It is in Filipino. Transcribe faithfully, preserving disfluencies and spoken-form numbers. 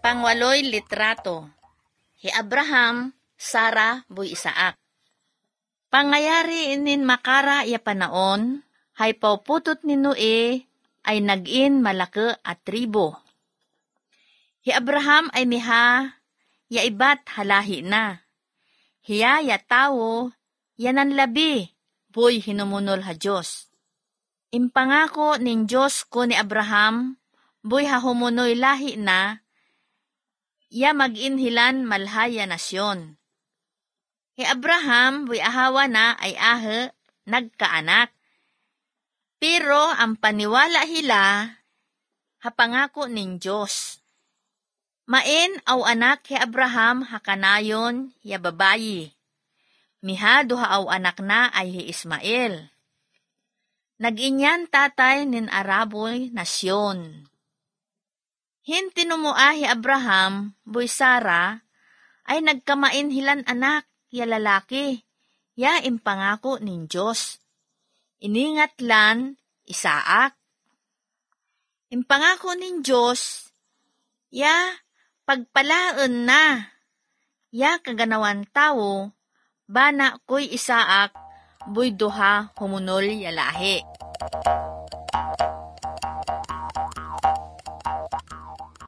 Pangwaloy litrato. Hi Abraham, Sara, buy Isaak. Pangayari inin makara ya panaon, hay pauputot ni Noe ay nagin malake at tribo. Hi Abraham ay miha, ya ibat halahi na. Hiya ya tao, yanan labi, buy hinumunol ha Diyos. Impangako nin Diyos ko ni Abraham, buy hahumunoy lahi na, ya mag-inhilan malhaya nasyon. Hi Abraham, buy ahawa na ay ahe, nagkaanak. Pero ang paniwala hila, hapangako nin Diyos. Main aw anak hi Abraham hakanayon ya babayi. Miha duha aw anak na ay hi Ismael. Nag-inyan tatay nin Araboy nasyon. Hintinumua hi Abraham, buy Sara, ay nagkamain hilan anak, ya lalaki, ya impangako nin Diyos. Iningat lan, Isaak. Impangako nin Diyos, ya pagpalaan na, ya kaganawan tao, bana ko'y Isaak, buy duha humunol ya lahi.